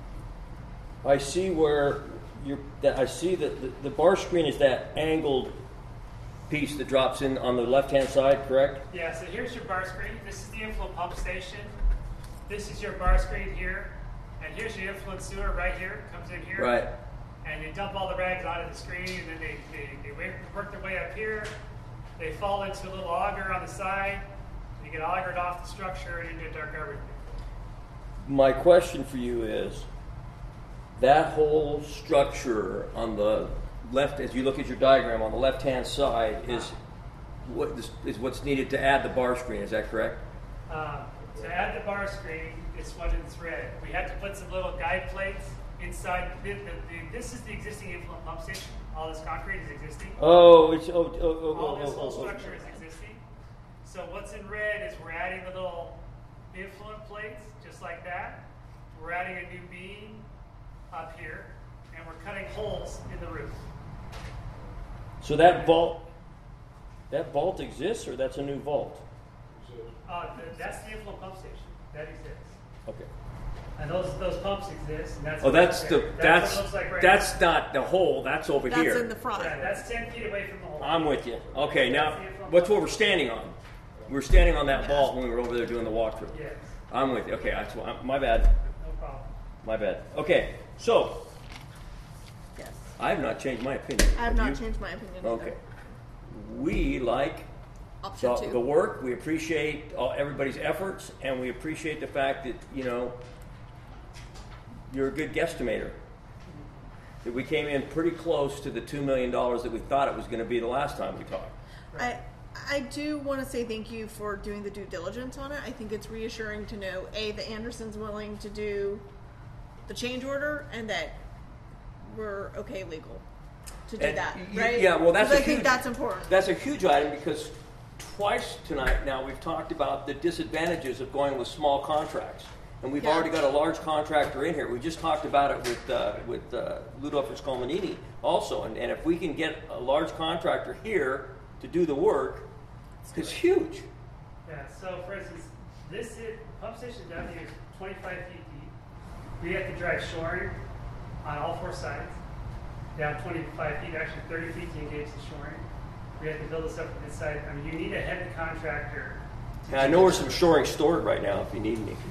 I see where you're. That I see that the, the bar screen is that angled piece that drops in on the left-hand side, correct? Yeah, so here's your bar screen. This is the inflow pump station. This is your bar screen here. And here's your influent sewer right here. Comes in here. Right. And they dump all the rags onto the screen, and then they, they, they work, work their way up here. They fall into a little auger on the side. They get augered off the structure and into a dark garbage bin. My question for you is, that whole structure on the left, as you look at your diagram on the left-hand side, is what is, is what's needed to add the bar screen. Is that correct? Um, to add the bar screen, it's what it's red. We had to put some little guide plates inside. The, the, the, this is the existing influent pump station. All this concrete is existing. Oh, it's oh oh oh All oh this oh, whole oh, oh. structure is existing. So what's in red is we're adding the little influent plates, just like that. We're adding a new beam up here, and we're cutting holes in the roof. So that vault, that vault exists, or that's a new vault? Uh, th- that's the influent pump station. That exists. Okay. And those those pumps exist, and that's Oh, that's what's the there. that's what it looks like right that's not the hole. That's over That's here. in the front. now. Yeah, that's ten feet away from the hole. I'm with you. Okay, now what's what we're standing on? We were standing on that vault when we were over there doing the walkthrough. Yes, I'm with you. Okay, that's why- my bad. no problem. My bad. Okay, so Yes. I have not changed my opinion. I have not you? changed my opinion. Okay. Either. We like Option the, two. the work. We appreciate all, everybody's efforts, and we appreciate the fact that you know you're a good guesstimator. That we came in pretty close to the two million dollars that we thought it was going to be the last time we talked. I I do want to say thank you for doing the due diligence on it. I think it's reassuring to know a that Anderson's willing to do the change order and that we're okay legal. to do And that, y- right? yeah, well, that's 'Cause a I think huge- that's important. That's a huge item because twice tonight now we've talked about the disadvantages of going with small contracts. And we've Yeah. already got a large contractor in here. We just talked about it with uh, with uh, Ludolfus Colmanini also. And, and if we can get a large contractor here to do the work, it's huge. Yeah, so for instance, this is, pump station down here is twenty-five feet deep. We have to drive shoring on all four sides, down twenty-five feet, actually thirty feet to engage the shoring. We have to build this up from this side. I mean, you need a heavy contractor. to And I do know this. there's some shoring stored right now if you need any.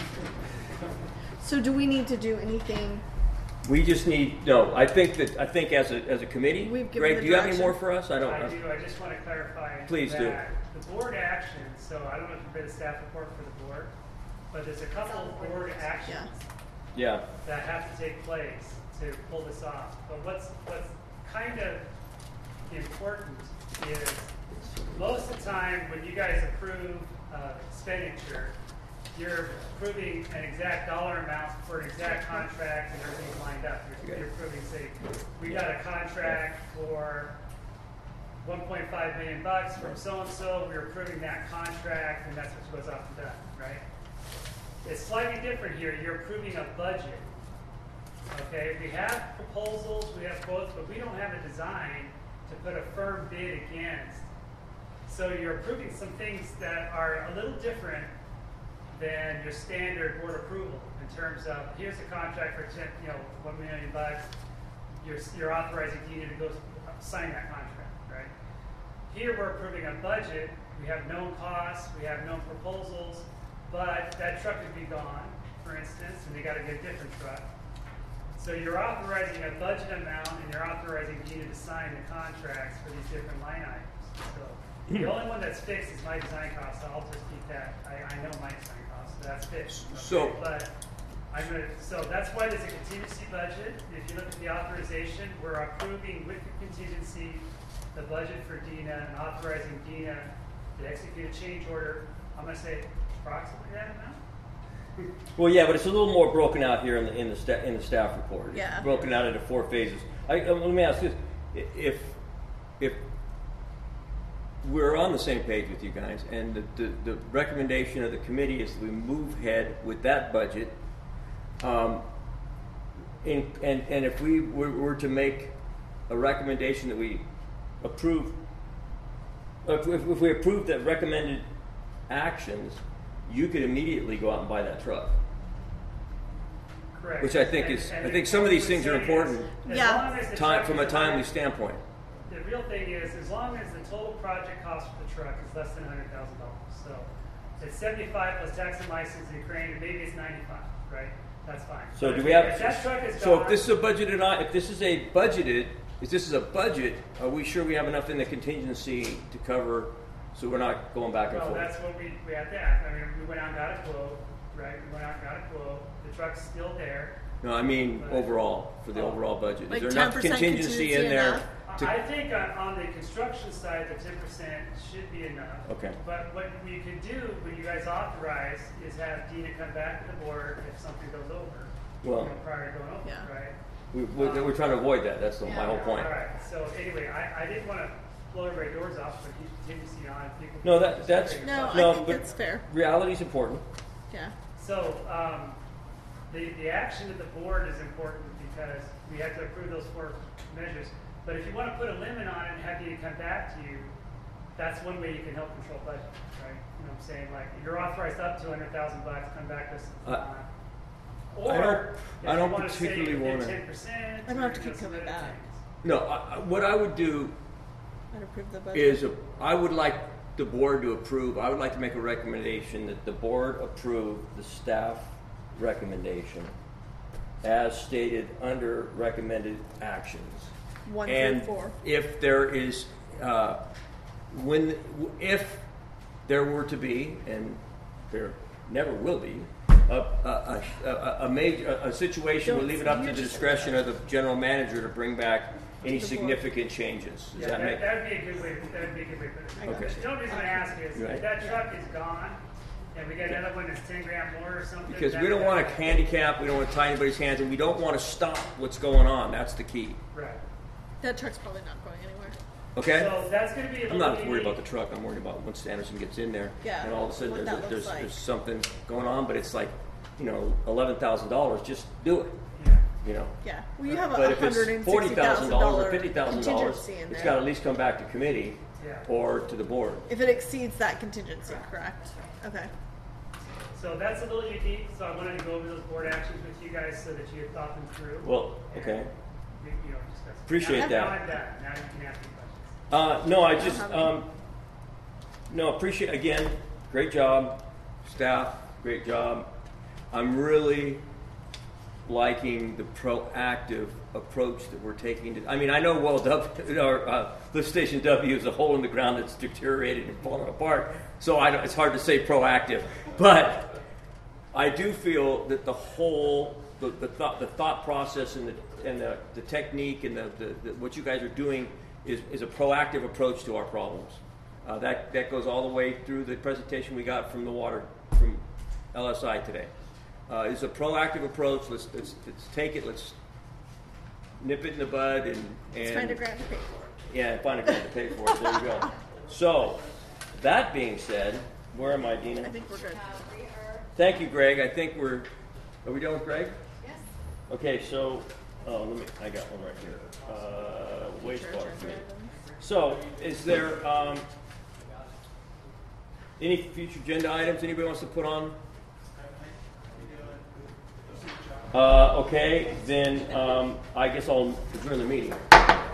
So do we need to do anything? We just need, no, I think that, I think as a, as a committee, We've given Greg, the do you have any direction. more for us? I don't. I do, I just want to clarify. Please do. that The board action, so I don't know if you've read the staff report for the board, but there's a couple of board actions Yeah. that have to take place to pull this off. But what's, what's kind of important is most of the time when you guys approve uh, expenditure, you're approving an exact dollar amount for an exact contract and everything's lined up. You're, Okay. you're approving, say, we got a contract for one point five million bucks from so-and-so, we're approving that contract and that's what goes off and done, right? It's slightly different here. You're approving a budget. Okay, we have proposals, we have quotes, but we don't have a design to put a firm bid against. So you're approving some things that are a little different than your standard board approval in terms of here's a contract for ten, you know, one million bucks. You're, you're authorizing Dina to go sign that contract, right? Here we're approving a budget. We have known costs, we have known proposals, but that truck could be gone, for instance, and they got to get a different truck. So you're authorizing a budget amount and you're authorizing Dina to sign the contracts for these different line items. So the only one that's fixed is my design cost. So I'll just keep that. I, I know my design cost, so that's fixed. Okay? So- but I'm gonna, so that's why there's a contingency budget. If you look at the authorization, we're approving with the contingency the budget for Dina and authorizing Dina to execute a change order. I'm gonna say approximately that amount. Well, yeah, but it's a little more broken out here in the in the, sta- in the staff report. It's Yeah. broken out into four phases. I, uh, let me ask this: if if we're on the same page with you guys, and the, the, the recommendation of the committee is that we move ahead with that budget, um, in, and and if we were, were to make a recommendation that we approve, if, if if we approve the recommended actions, you could immediately go out and buy that truck. Correct. Which I think is- I think some of these things are important. As Yeah. long as the Time truck from a is timely under- standpoint. The real thing is, as long as the total project cost for the truck is less than a hundred thousand dollars, so it's seventy-five plus tax and license and crane, and maybe it's ninety-five, right? That's fine. So But do if- we have? If that truck is So gone, if this is a budgeted, i- if this is a budgeted, if this is a budget, are we sure we have enough in the contingency to cover? So we're not going back and well, forth. that's what we, we had that. I mean, we went out and got a quote, right? We went out and got a quote. The truck's still there. No, I mean overall for the overall budget. Like Is there enough ten percent contingency in contingency there? enough? To, I think on, on the construction side, the ten percent should be enough. Okay. But what we could do, when you guys authorize, is have Dina come back to the board if something goes over. Well- you know, prior to going over, Yeah. right? we, we're, we're trying to avoid that. That's the, my whole point. All right, so anyway, I, I didn't want to blow everybody's doors off, but keep contingency on. People No, that- that's- No, No, I think but- that's fair. Reality is important. Yeah. So, um, the, the action of the board is important because we have to approve those four measures. But if you want to put a limit on it and have you come back to you, that's one way you can help control budget, right? You know what I'm saying? Like, you're authorized up to a hundred thousand bucks, come back to us. Uh, Or, I don't- if I don't you want to say particularly within wanna- ten percent. I don't have to keep coming back. No, I, I- what I would do I'd approve the budget. is a, I would like the board to approve, I would like to make a recommendation that the board approve the staff recommendation as stated under recommended actions. One And through four. if there is, uh, when, if there were to be, and there never will be, a, a, a, a, a major, a, a situation, we Don't- leave it up to you the just- discretion of the general manager to bring back any To the board. significant changes. Does Yeah, that that, make? that'd be a good way, that'd be a good way to put it. Okay. The only reason I ask is, Right. if that truck is gone, and we got another one that's ten grand more or something. Because that- we don't want to handicap, we don't want to tie anybody's hands, and we don't want to stop what's going on. That's the key. Right. That truck's probably not going anywhere. Okay? So that's going to be. a I'm not little worried about unique. the truck. I'm worried about once Anderson gets in there. Yeah, And all of a sudden what there's, that there's, looks like. there's something going on, but it's like, you know, eleven thousand dollars. Just do it. Yeah. You know? Yeah. Well, you have a But if hundred it's and forty sixty thousand thousand dollars or dollar fifty thousand dollars, contingency in it's there. got to at least come back to committee Yeah. or to the board. If it exceeds that contingency, correct? Okay. So that's a little unique. So I wanted to go over those board actions with you guys so that you had thought them through. Well, And okay. we, you know, discuss them. Appreciate now, that. Now I'm done. Now you can ask me questions. Uh, no, I just, have um, no, appreciate, again, great job, staff, great job. I'm really liking the proactive approach that we're taking to, I mean, I know well, W, or, uh, lift station W is a hole in the ground that's deteriorated and falling apart, so I don't, it's hard to say proactive, but I do feel that the whole, the, the thought, the thought process and the, and the, the technique and the, the, the, what you guys are doing is, is a proactive approach to our problems. Uh, that, that goes all the way through the presentation we got from the water, from L S I today. Uh, it's a proactive approach. Let's, let's, let's take it, let's nip it in the bud and, and Let's find a grant to pay for it. yeah, find a grant to pay for it. There you go. So, that being said, where am I, Dina? I think we're good. Uh, we are, Thank you, Greg. I think we're, are we done with Greg? yes. Okay, so, oh, let me, I got one right here. Uh, Sure, sure, wastewater sure. committee. So, is there, um, any future agenda items anybody wants to put on? Uh, okay, then, um, I guess I'll adjourn the meeting.